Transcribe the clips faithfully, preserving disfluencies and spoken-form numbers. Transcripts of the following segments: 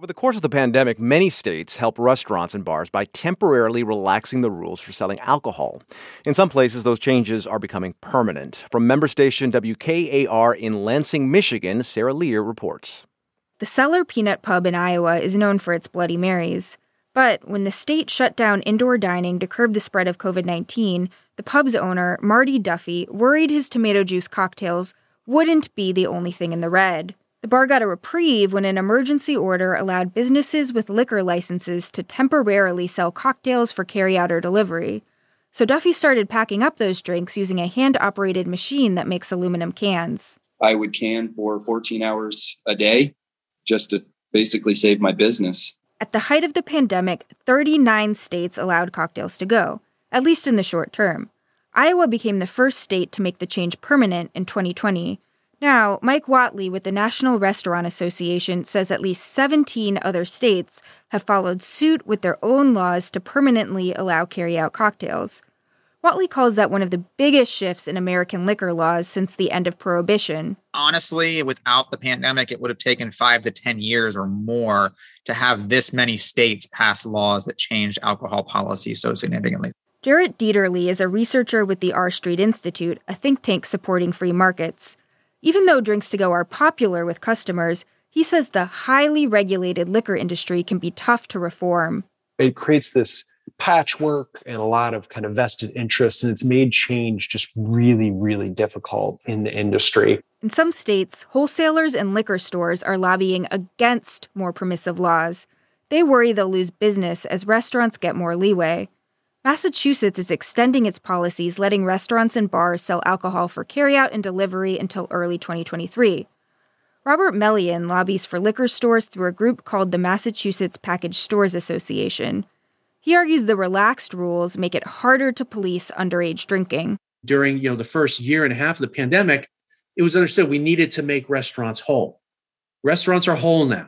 Over the course of the pandemic, many states help restaurants and bars by temporarily relaxing the rules for selling alcohol. In some places, those changes are becoming permanent. From member station W K A R in Lansing, Michigan, Sarah Lear reports. The Cellar Peanut Pub in Iowa is known for its Bloody Marys. But when the state shut down indoor dining to curb the spread of covid nineteen, the pub's owner, Marty Duffy, worried his tomato juice cocktails wouldn't be the only thing in the red. The bar got a reprieve when an emergency order allowed businesses with liquor licenses to temporarily sell cocktails for carryout or delivery. So Duffy started packing up those drinks using a hand-operated machine that makes aluminum cans. I would can for fourteen hours a day just to basically save my business. At the height of the pandemic, thirty-nine states allowed cocktails to go, at least in the short term. Iowa became the first state to make the change permanent in twenty twenty. Now, Mike Watley with the National Restaurant Association says at least seventeen other states have followed suit with their own laws to permanently allow carry-out cocktails. Watley calls that one of the biggest shifts in American liquor laws since the end of Prohibition. Honestly, without the pandemic, it would have taken five to ten years or more to have this many states pass laws that changed alcohol policy so significantly. Jarrett Dieterle is a researcher with the R Street Institute, a think tank supporting free markets. Even though drinks to go are popular with customers, he says the highly regulated liquor industry can be tough to reform. It creates this patchwork and a lot of kind of vested interests, and it's made change just really, really difficult in the industry. In some states, wholesalers and liquor stores are lobbying against more permissive laws. They worry they'll lose business as restaurants get more leeway. Massachusetts is extending its policies, letting restaurants and bars sell alcohol for carryout and delivery until early twenty twenty-three. Robert Melian lobbies for liquor stores through a group called the Massachusetts Package Stores Association. He argues the relaxed rules make it harder to police underage drinking. During, you know, the first year and a half of the pandemic, it was understood we needed to make restaurants whole. Restaurants are whole now.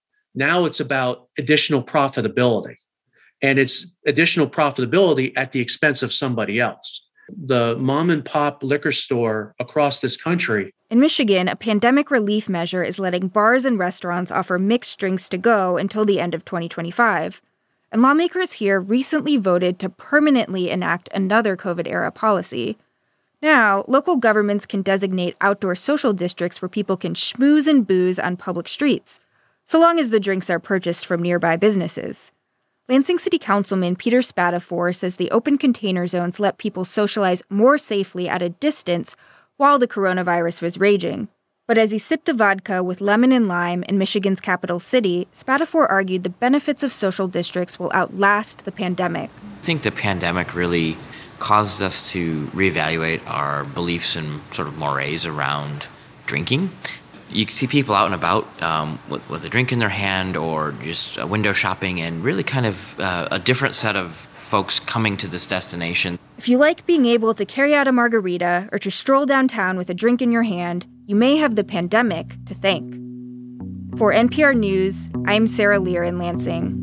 Now it's about additional profitability. And it's additional profitability at the expense of somebody else. The mom and pop liquor store across this country. In Michigan, a pandemic relief measure is letting bars and restaurants offer mixed drinks to go until the end of twenty twenty-five. And lawmakers here recently voted to permanently enact another COVID-era policy. Now, local governments can designate outdoor social districts where people can schmooze and booze on public streets, so long as the drinks are purchased from nearby businesses. Lansing City Councilman Peter Spatafor says the open container zones let people socialize more safely at a distance while the coronavirus was raging. But as he sipped a vodka with lemon and lime in Michigan's capital city, Spatafor argued the benefits of social districts will outlast the pandemic. I think the pandemic really caused us to reevaluate our beliefs and sort of mores around drinking. You see people out and about um, with, with a drink in their hand or just uh, window shopping, and really kind of uh, a different set of folks coming to this destination. If you like being able to carry out a margarita or to stroll downtown with a drink in your hand, you may have the pandemic to thank. For N P R News, I'm Sarah Lear in Lansing.